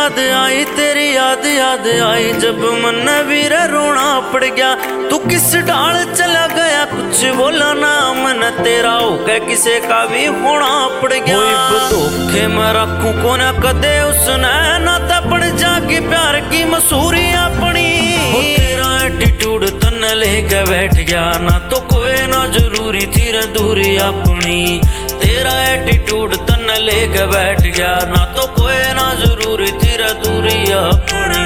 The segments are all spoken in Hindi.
याद आई तेरी याद आई जब मन वीर रोना पड़ गया। तू किस डाल चला गया कुछ बोला ना मन तेरा हो गया किसे का भी होना पड़ गया। धोखे में रखूं को न कदे उसने ना पड़ जागी प्यार की मसूरी अपनी। तेरा एटीट्यूड तन लेके बैठ गया ना तो कोई ना जरूरी थी रे दूरी अपनी। तेरा एटीट्यूड तन लेके बैठ गया ना तो कोई ना जरूरी थी रे दूरी अपनी।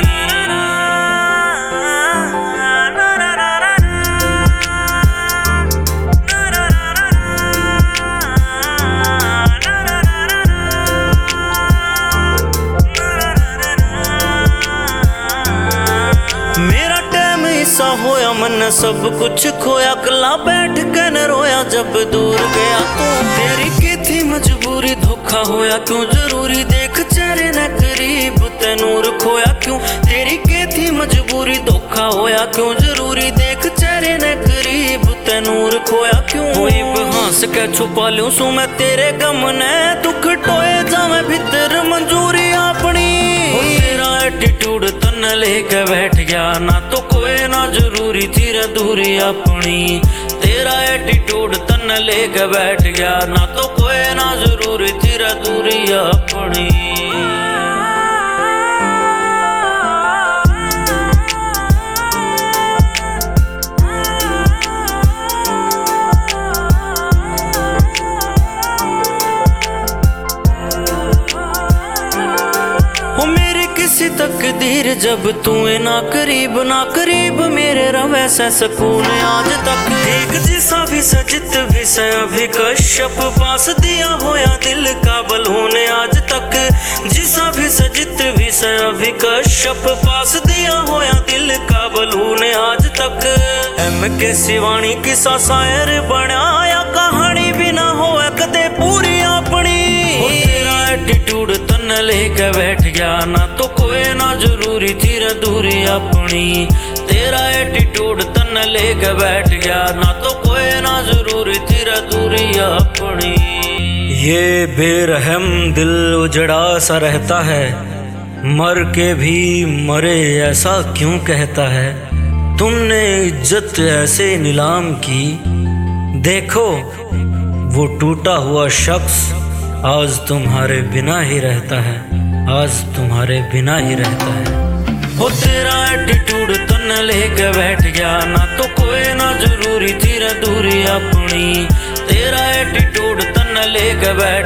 मेरा टाइम ऐसा होया मन सब कुछ खोया कला बैठ के न रोया जब दूर गया तू। तेरी की थी मजबूरी धोखा होया क्यों जरूरी देख चेहरे न करीब ते नूर खोया क्यों। तेरी की थी मजबूरी धोखा होया क्यों जरूरी देख चेहरे न करीब ते नूर खोया क्यों। हंस के छुपा लूं सू मैं तेरे गम ने दुख टोए जावे भीतर मंजूरी अपनी। तेरा एटीट्यूड तन लेके बैठ गया ना तो कोई ना जरूरी थी रे दूरी अपनी। तेरा एटीट्यूड तन लेके बैठ गया ना तो कोई ना जरूरी थी रे दूरी अपनी। किसी तकदीर जब तू ना करीब मेरे रवे से सुकून आज तक। एक जिसा भी सजित विषय अभी कश्यप पास दिया होया दिल का बलून आज तक। जिसा भी सजित विषय अभी कश्यप पास दिया होया दिल का बलून आज तक। के शिवानी किसा शायर बनाया कहानी भी ना हो कदे पूरी अपनी। तेरा एटीट्यूड तन लेके बैठ गया ना तो कोई ना जरूरी थी रे दूरी अपनी। तेरा एटीट्यूड तन लेके बैठ गया ना तो कोई ना जरूरी थी रे दूरी अपनी। ये बेरहम दिल उजड़ा सा रहता है मर के भी मरे ऐसा क्यों कहता है। तुमने इज्जत ऐसे नीलाम की देखो वो टूटा हुआ शख्स आज तुम्हारे बिना ही रहता है आज तुम्हारे बिना ही रहता है। वो तेरा एटीट्यूड तन लेके बैठ गया ना तो कोई ना जरूरी थी रे दूरी अपनी। तेरा एटीट्यूड तन लेके बैठ